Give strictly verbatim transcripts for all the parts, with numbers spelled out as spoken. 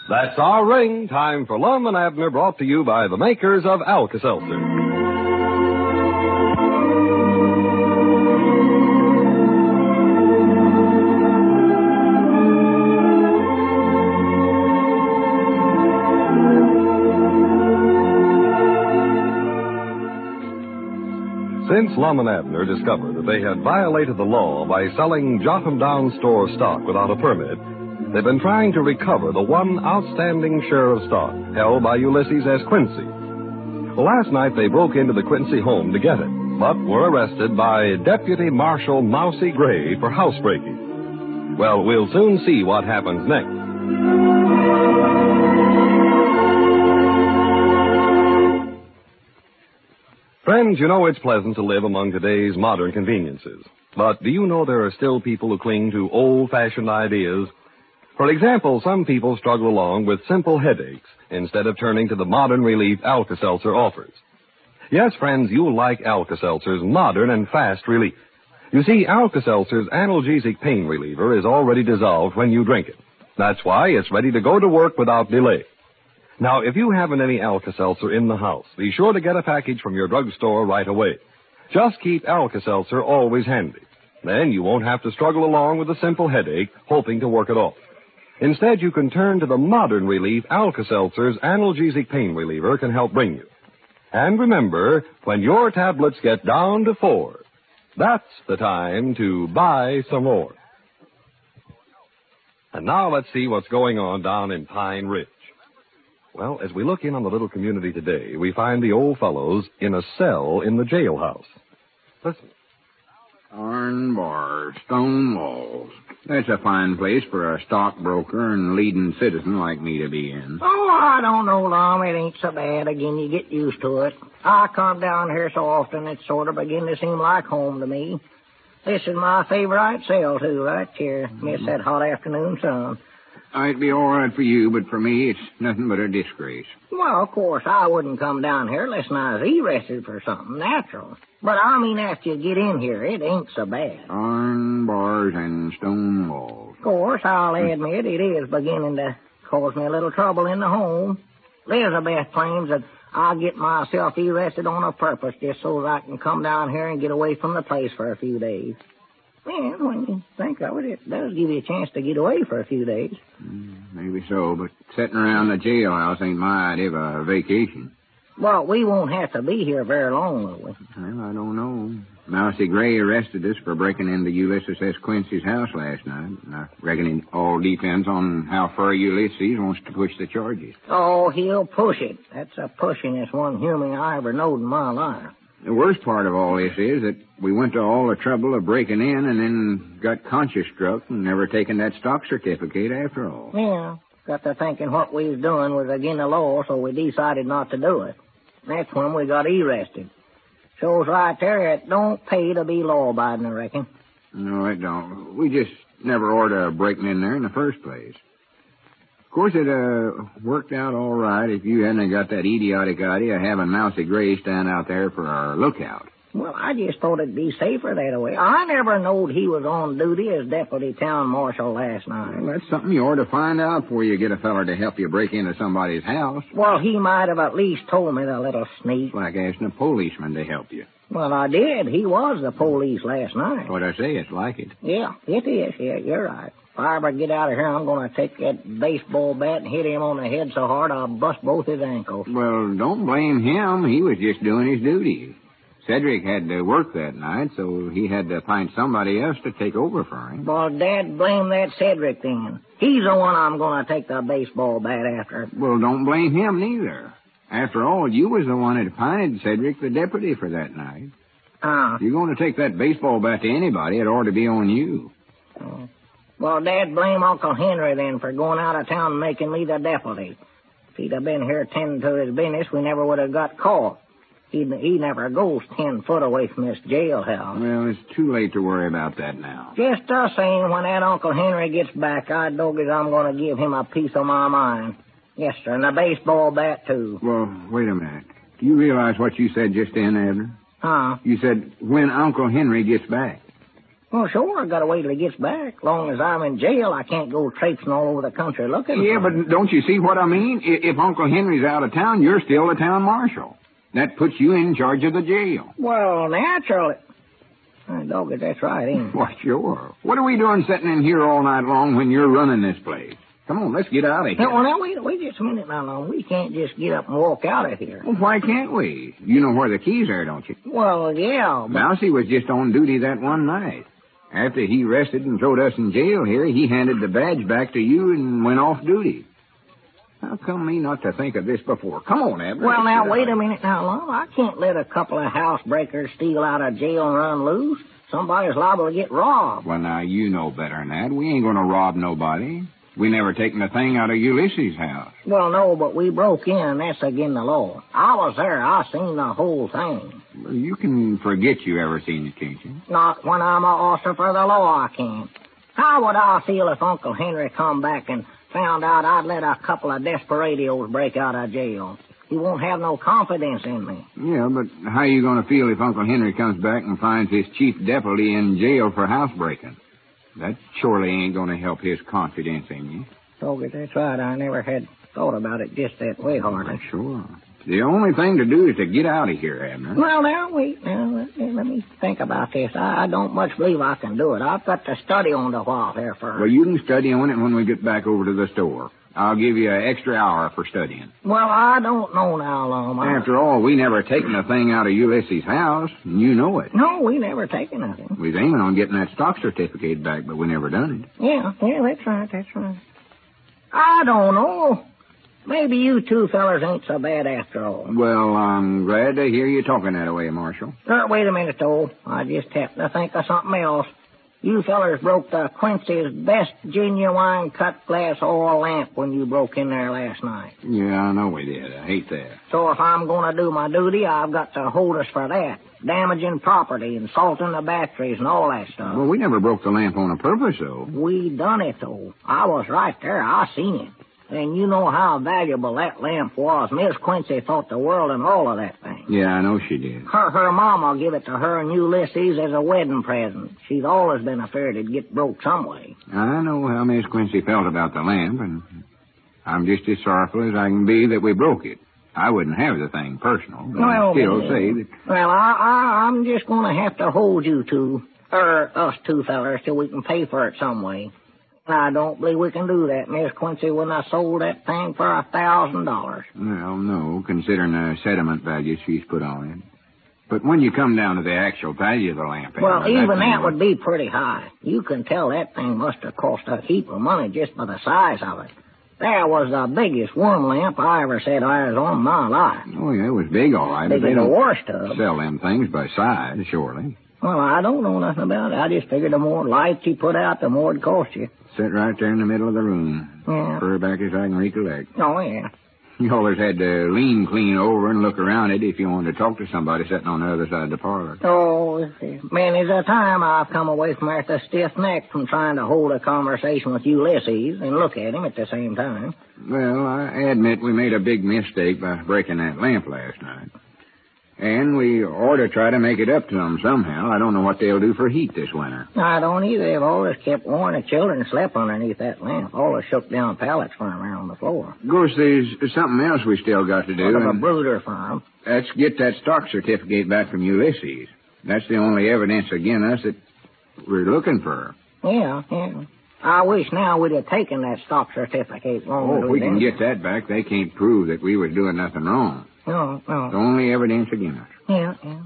That's our ring. Time for Lum and Abner, brought to you by the makers of Alka-Seltzer. Since Lum and Abner discovered that they had violated the law by selling Jotham Down store stock without a permit, they've been trying to recover the one outstanding share of stock held by Ulysses S. Quincy. Well, last night they broke into the Quincy home to get it, but were arrested by Deputy Marshal Mousy Gray for housebreaking. Well, we'll soon see what happens next. Friends, you know it's pleasant to live among today's modern conveniences. But do you know there are still people who cling to old-fashioned ideas? For example, some people struggle along with simple headaches instead of turning to the modern relief Alka-Seltzer offers. Yes, friends, you'll like Alka-Seltzer's modern and fast relief. You see, Alka-Seltzer's analgesic pain reliever is already dissolved when you drink it. That's why it's ready to go to work without delay. Now, if you haven't any Alka-Seltzer in the house, be sure to get a package from your drugstore right away. Just keep Alka-Seltzer always handy. Then you won't have to struggle along with a simple headache, hoping to work it off. Instead, you can turn to the modern relief Alka-Seltzer's analgesic pain reliever can help bring you. And remember, when your tablets get down to four, that's the time to buy some more. And now let's see what's going on down in Pine Ridge. Well, as we look in on the little community today, we find the old fellows in a cell in the jailhouse. Listen. Iron bars, stone walls. That's a fine place for a stockbroker and leading citizen like me to be in. Oh, I don't know, Lum. It ain't so bad. Again, you get used to it. I come down here so often it sort of begin to seem like home to me. This is my favorite cell, too, right here. Miss that hot afternoon sun. I'd be all right for you, but for me, it's nothing but a disgrace. Well, of course, I wouldn't come down here unless I was arrested for something natural. But I mean, after you get in here, it ain't so bad. Iron bars and stone walls. Of course, I'll admit it is beginning to cause me a little trouble in the home. Elizabeth claims that I get myself arrested on a purpose just so that I can come down here and get away from the place for a few days. Well, when you think of it, it does give you a chance to get away for a few days. Mm, maybe so, but sitting around the jailhouse ain't my idea of a vacation. Well, we won't have to be here very long, will we? Well, I don't know. Mousy Gray arrested us for breaking into Ulysses S. Quincy's house last night. I reckon it all depends on how far Ulysses wants to push the charges. Oh, he'll push it. That's the pushingest one human I ever knowed in my life. The worst part of all this is that we went to all the trouble of breaking in and then got conscience struck and never taken that stock certificate after all. Yeah, got to thinking what we was doing was against the law, so we decided not to do it. That's when we got arrested. Shows right there it don't pay to be law-abiding, I reckon. No, it don't. We just never ordered to breaking in there in the first place. Of course, it uh, worked out all right if you hadn't got that idiotic idea of having Mousy Gray stand out there for our lookout. Well, I just thought it'd be safer that way. I never knowed he was on duty as deputy town marshal last night. Well, that's something you ought to find out before you get a feller to help you break into somebody's house. Well, he might have at least told me, the little sneak. It's like asking a policeman to help you. Well, I did. He was the police last night. What I say, it's like it. Yeah, it is. Yeah, you're right. If I ever get out of here, I'm going to take that baseball bat and hit him on the head so hard I'll bust both his ankles. Well, don't blame him. He was just doing his duty. Cedric had to work that night, so he had to find somebody else to take over for him. Well, Dad, blame that Cedric then. He's the one I'm going to take the baseball bat after. Well, don't blame him neither. After all, you was the one that appointed Cedric the deputy for that night. Ah. If you're going to take that baseball bat to anybody, it ought to be on you. Oh. Well, Dad, blame Uncle Henry then for going out of town and making me the deputy. If he'd have been here tending to his business, we never would have got caught. He he never goes ten foot away from this jailhouse. Well, it's too late to worry about that now. Just the same, when that Uncle Henry gets back, I dog it, I'm going to give him a piece of my mind. Yes, sir, and a baseball bat, too. Well, wait a minute. Do you realize what you said just then, Abner? Huh? You said, when Uncle Henry gets back. Well, sure, I gotta wait till he gets back. Long as I'm in jail, I can't go traipsing all over the country looking Yeah, for him. but don't you see what I mean? I- If Uncle Henry's out of town, you're still the town marshal. That puts you in charge of the jail. Well, naturally. Uh, dog it, that's right, ain't it? Why, sure. What are we doing sitting in here all night long when you're running this place? Come on, let's get out of here. Now, well, now, wait, wait just a minute now, long. We can't just get up and walk out of here. Well, why can't we? You know where the keys are, don't you? Well, yeah, but... Mousy was just on duty that one night. After he rested and throwed us in jail here, he handed the badge back to you and went off duty. How come me not to think of this before? Come on, Abner. Well, now, wait a minute now, long. I can't let a couple of housebreakers steal out of jail and run loose. Somebody's liable to get robbed. Well, now, you know better than that. We ain't going to rob nobody. We never taken a thing out of Ulysses' house. Well, no, but we broke in. That's against the law. I was there. I seen the whole thing. Well, you can forget you ever seen it, can't you? Not when I'm an officer for the law, I can't. How would I feel if Uncle Henry come back and found out I'd let a couple of desperados break out of jail? He won't have no confidence in me. Yeah, but how you going to feel if Uncle Henry comes back and finds his chief deputy in jail for housebreaking? That surely ain't going to help his confidence in you. Toby, that's right. I never had thought about it just that way, hardly. Sure. The only thing to do is to get out of here, Abner. Well, now, wait. Now, let me, let me think about this. I, I don't much believe I can do it. I've got to study on the while here first. Well, you can study on it when we get back over to the store. I'll give you an extra hour for studying. Well, I don't know now, Lum. I... After all, we never taken a thing out of Ulysses' house, and you know it. No, we never taken nothing. We was aiming on getting that stock certificate back, but we never done it. Yeah, yeah, that's right, that's right. I don't know. Maybe you two fellers ain't so bad after all. Well, I'm glad to hear you talking that way, Marshal. Uh, wait a minute, though. I just happened to think of something else. You fellers broke the Quincy's best genuine cut glass oil lamp when you broke in there last night. Yeah, I know we did. I hate that. So if I'm going to do my duty, I've got to hold us for that. Damaging property and salting the batteries and all that stuff. Well, we never broke the lamp on a purpose, though. We done it, though. I was right there. I seen it. And you know how valuable that lamp was. Miss Quincy thought the world and all of that thing. Yeah, I know she did. Her her mama give it to her and Ulysses as a wedding present. She's always been afraid it'd get broke some way. I know how Miss Quincy felt about the lamp, and I'm just as sorrowful as I can be that we broke it. I wouldn't have the thing personal, but well, I still uh, say that... Well, I, I, I'm just going to have to hold you two, or us two fellers, till we can pay for it some way. I don't believe we can do that. Miss Quincy wouldn't have sold that thing for a thousand dollars. Well, no, considering the sediment value she's put on it. But when you come down to the actual value of the lamp... Well, Abner, even that would... would be pretty high. You can tell that thing must have cost a heap of money just by the size of it. There was the biggest worm lamp I ever set eyes on in my life. Oh, yeah, it was big, all right. Big but they as don't a wash tub. sell them things by size, surely. Well, I don't know nothing about it. I just figured the more lights you put out, the more it'd cost you. Sit right there in the middle of the room. Yeah. Far back as I can recollect. Oh, yeah. You always had to lean clean over and look around it if you wanted to talk to somebody sitting on the other side of the parlor. Oh, many's a time I've come away from there with a stiff neck from trying to hold a conversation with Ulysses and look at him at the same time. Well, I admit we made a big mistake by breaking that lamp last night. And we ought to try to make it up to them somehow. I don't know what they'll do for heat this winter. I don't either. They've always kept warm. The children slept underneath that lamp. Always shook down pallets for them around the floor. Of course, there's something else we still got to do. What of a and brooder farm? That's get that stock certificate back from Ulysses. That's the only evidence against us that we're looking for. Yeah, yeah. I wish now we'd have taken that stock certificate long Oh, ago. if we can then. get that back, they can't prove that we was doing nothing wrong. No, no. The only evidence against us. Yeah, yeah.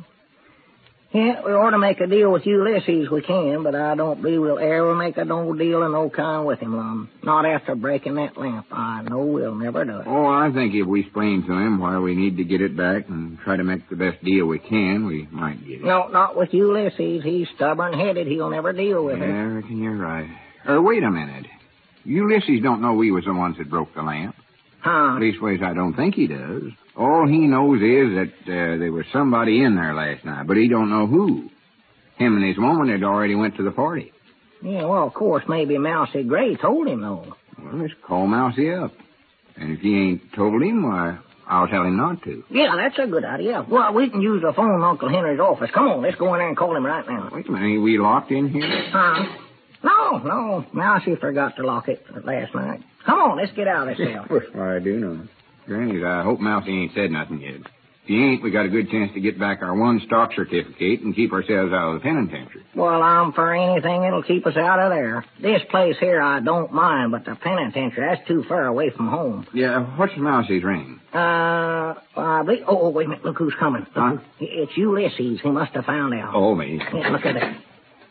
Yeah, we ought to make a deal with Ulysses, we can, but I don't believe we'll ever make a no deal of no kind with him, Lum. Not after breaking that lamp. I know we'll never do it. Oh, I think if we explain to him why we need to get it back and try to make the best deal we can, we might get it. No, not with Ulysses. He's stubborn-headed. He'll never deal with Yeah, it. I reckon you're right. Or wait a minute. Ulysses don't know we was the ones that broke the lamp. Huh? Leastways, I don't think he does. All he knows is that uh, there was somebody in there last night, but he don't know who. Him and his woman had already went to the party. Yeah, well, of course, maybe Mousy Gray told him, though. Well, let's call Mousy up. And if he ain't told him, why, I'll tell him not to. Yeah, that's a good idea. Well, we can use the phone in Uncle Henry's office. Come on, let's go in there and call him right now. Wait a minute, ain't we locked in here? Huh? No, no. Mousy forgot to lock it last night. Come on, let's get out of this cell. Well, I do know. Granny, I hope Mousy ain't said nothing yet. If he ain't, we got a good chance to get back our one stock certificate and keep ourselves out of the penitentiary. Well, I'm for anything that'll keep us out of there. This place here I don't mind, but the penitentiary, that's too far away from home. Yeah, what's Mousy's ring? Uh, I believe... Oh, wait a minute. Look who's coming. Look, Huh? It's Ulysses. He must have found out. Oh, me. Yeah, look at that.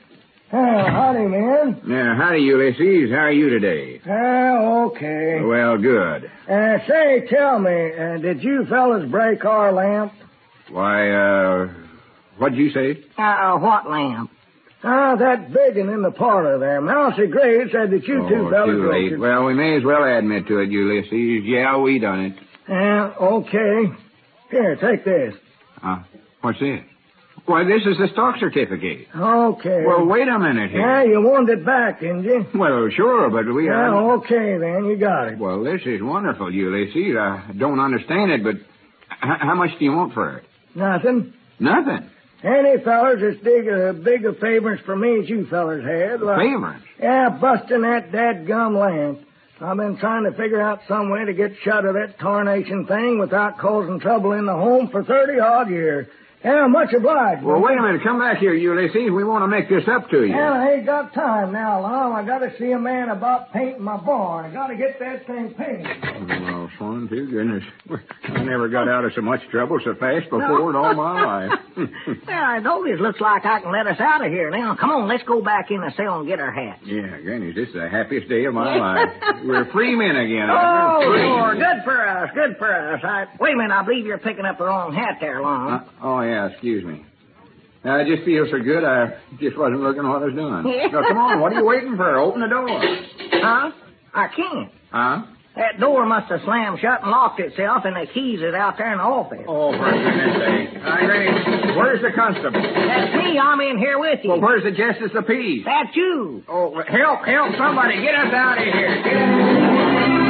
Uh, howdy, man. Yeah, howdy, Ulysses. How are you today? Uh, okay. Well, good. Uh, say, tell me, uh, did you fellas break our lamp? Why, uh, what'd you say? Uh, what lamp? Ah, that big one in the parlor there. Mousy Gray said that you oh, two fellas too broke late. it. Well, we may as well admit to it, Ulysses. Yeah, we done it. Uh, okay. Here, take this. Uh, what's this? Why, this is the stock certificate. Okay. Well, wait a minute here. Yeah, you wanted it back, didn't you? Well, sure, but we Yeah, are... okay then, you got it. Well, this is wonderful, Ulysses. I don't understand it, but h- how much do you want for it? Nothing. Nothing. Any fellers as big a big a favors for me as you fellers had. Like, Favors? Yeah, busting that dadgum lamp. I've been trying to figure out some way to get shut of that tarnation thing without causing trouble in the home for thirty-odd years. Yeah, much obliged. Well, wait a minute. Come back here, Ulysses. We want to make this up to you. Well, I ain't got time now, Lum. I got to see a man about painting my barn. I got to get that thing painted. Well, son, dear goodness. I never got out of so much trouble so fast before in all my life. Well, I know this looks like I can let us out of here now. Come on, let's go back in the cell and get our hats. Yeah, Granny, this is the happiest day of my life. We're free men again. Oh, Free. Lord, good for us, good for us. I, wait a minute, I believe you're picking up the wrong hat there, Lum. Uh, oh, yeah, excuse me. I just feel so good, I just wasn't looking what I was doing. Now, come on, what are you waiting for? Open the door. Huh? I can't. Huh? That door must have slammed shut and locked itself, and the keys is out there in the office. Oh, for goodness sake. Hi, Granny, where's the constable? That's me. I'm in here with you. Well, where's the Justice of Peace? That's you. Oh, help, help, somebody. Get us out of here. Get us...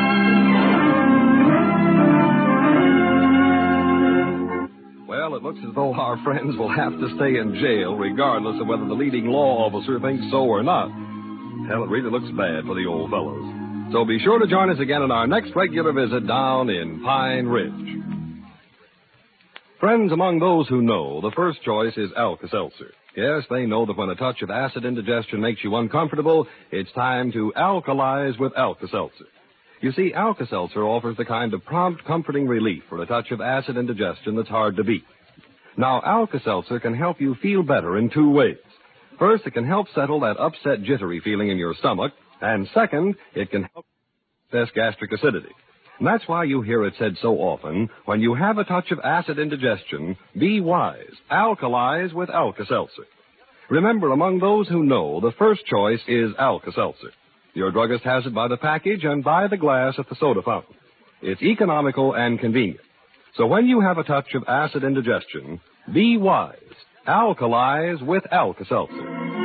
Well, it looks as though our friends will have to stay in jail regardless of whether the leading law officer thinks so or not. Hell, it really looks bad for the old fellows. So be sure to join us again on our next regular visit down in Pine Ridge. Friends, among those who know, the first choice is Alka-Seltzer. Yes, they know that when a touch of acid indigestion makes you uncomfortable, it's time to alkalize with Alka-Seltzer. You see, Alka-Seltzer offers the kind of prompt, comforting relief for a touch of acid indigestion that's hard to beat. Now, Alka-Seltzer can help you feel better in two ways. First, it can help settle that upset, jittery feeling in your stomach. And second, it can help test gastric acidity. And that's why you hear it said so often, when you have a touch of acid indigestion, be wise. Alkalize with Alka-Seltzer. Remember, among those who know, the first choice is Alka-Seltzer. Your druggist has it by the package and by the glass at the soda fountain. It's economical and convenient. So when you have a touch of acid indigestion, be wise. Alkalize with Alka-Seltzer.